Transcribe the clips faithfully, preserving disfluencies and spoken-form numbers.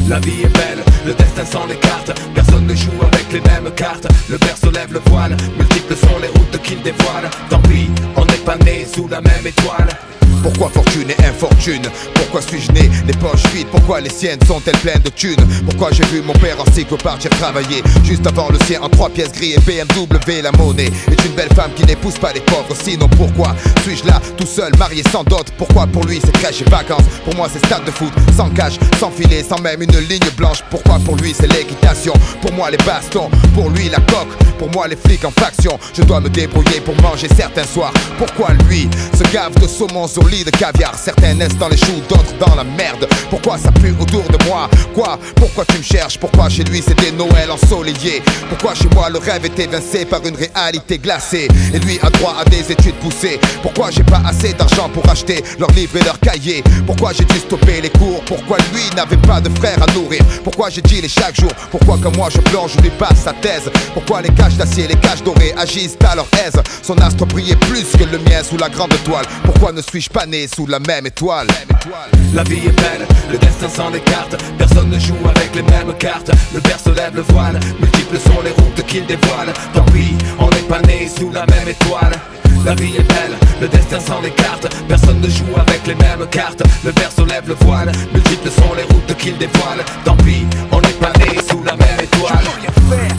La vie est belle, le destin s'en écarte. Personne ne joue avec les mêmes cartes. Le berceau lève le voile, multiples sont les routes qu'il dévoile. Tant pis, on n'est pas né sous la même étoile. Pourquoi fortune et infortune? Pourquoi suis-je né les poches vides? Pourquoi les siennes sont-elles pleines de thunes? Pourquoi j'ai vu mon père en cycle partir travailler juste avant le sien en trois pièces gris et B M W? La monnaie est une belle femme qui n'épouse pas les pauvres. Sinon pourquoi suis-je là tout seul, marié sans dot? Pourquoi pour lui c'est crèche et vacances? Pour moi c'est stade de foot, sans cage, sans filet, sans même une ligne blanche. Pourquoi pour lui c'est l'équitation? Pour moi les bastons, pour lui la coque. Pour moi les flics en faction. Je dois me débrouiller pour manger certains soirs. Pourquoi lui se gave de saumon sur lit de caviar? Certains naissent dans les choux, d'autres dans la merde. Pourquoi ça pue autour de moi? Quoi? Pourquoi tu me cherches? Pourquoi chez lui c'est des Noëls ensoleillés? Pourquoi chez moi le rêve est évincé par une réalité glacée? Et lui a droit à des études poussées. Pourquoi j'ai pas assez d'argent pour acheter leurs livres et leurs cahiers? Pourquoi j'ai dû stopper les cours? Pourquoi lui n'avait pas de frère à nourrir? Pourquoi j'ai dit les chaque jour? Pourquoi comme moi je plonge, je lui passe sa thèse? Pourquoi les cages d'acier, les cages dorées agissent à leur aise? Son astre brillait plus que le mien sous la grande toile. Pourquoi ne suis-je pas né sous la même étoile? La vie est belle, le destin s'en écarte. Personne ne joue avec les mêmes cartes. Le berceau lève le voile, multiples sont les routes qu'il dévoile. Tant pis, on n'est pas né sous la même étoile. La vie est belle, le destin s'en écarte. Personne ne joue avec les mêmes cartes. Le berceau lève le voile, multiples sont les routes qu'il dévoile. Tant pis, on n'est pas né sous la même étoile. Je peux rien faire,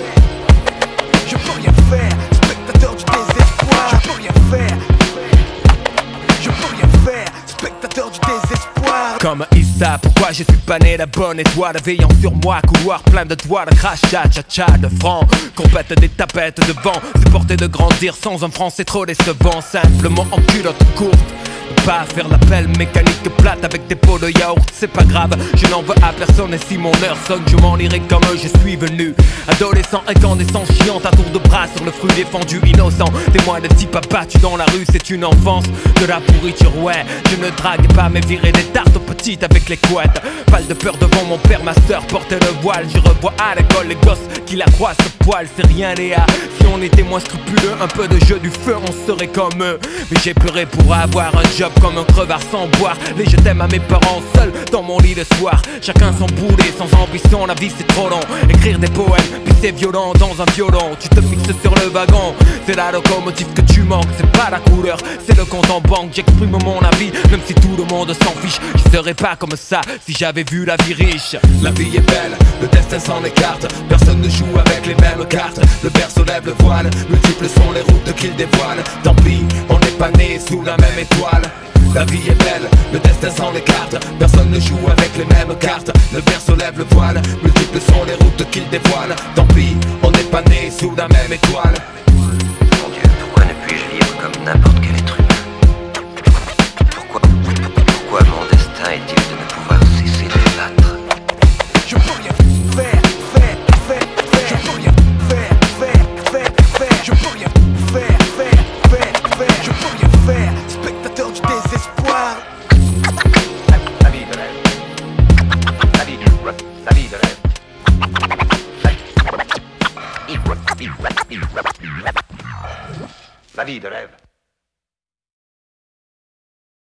je peux rien faire, spectateur du désespoir. Je peux rien faire, je peux rien faire, spectateur du désespoir. Comme Issa, pourquoi je suis pas né la bonne étoile? Veillant sur moi, couloir plein de doigts, de crachat, cha-cha, de francs. Compète des tapettes de vent, supporter de grandir sans un franc, c'est trop décevant. Simplement en culotte courte, pas faire l'appel mécanique plate avec des pots de yaourt, c'est pas grave, je n'en veux à personne. Et si mon heure sonne, je m'en irai comme je suis venu. Adolescent, incandescent, chiante à tour de bras sur le fruit défendu, innocent. Témoin de type abattu dans la rue, c'est une enfance de la pourriture, ouais. Je ne drague pas mais virer des tartes aux petites avec les couettes. Pas de peur devant mon père, ma soeur portait le voile. Je revois à l'école les gosses qui la croient ce poil, c'est rien Léa. Si on était moins scrupuleux, un peu de jeu du feu, on serait comme eux. Mais j'ai pleuré pour avoir un job comme un crevard sans boire. Les je t'aime à mes parents seuls dans mon lit le soir. Chacun son boulet, sans ambition, la vie c'est trop long. Écrire des poèmes, puis c'est violent dans un violon. Tu te fixes sur le wagon, c'est la locomotive que tu manques. C'est pas la couleur, c'est le compte en banque. J'exprime mon avis, même si tout le monde s'en fiche. Je serais pas comme ça si j'avais vu la vie riche. La vie est belle, le destin s'en écarte. Personne ne joue avec les mêmes cartes. Le berceau lève le voile, multiples sont les routes qu'il dévoile. Tant pis, on n'est pas né sous la même étoile. La vie est belle, le destin s'en écarte. Personne ne joue avec les mêmes cartes. Le berceau lève le voile, multiples sont les routes qu'il dévoile. Tant pis, on n'est pas né sous la même étoile. Mon Dieu, pourquoi ne puis-je vivre comme n'importe quel être humain? Pourquoi, pourquoi mon destin est-il de ne pouvoir cesser de battre? Je peux rien faire, faire, faire, faire. Je peux rien faire, faire, faire, faire. Je peux rien faire, faire, faire, faire. Je peux rien faire, spectateur du désespoir. La vie de rêve. La vie de rêve. La vie de rêve. La vie de rêve.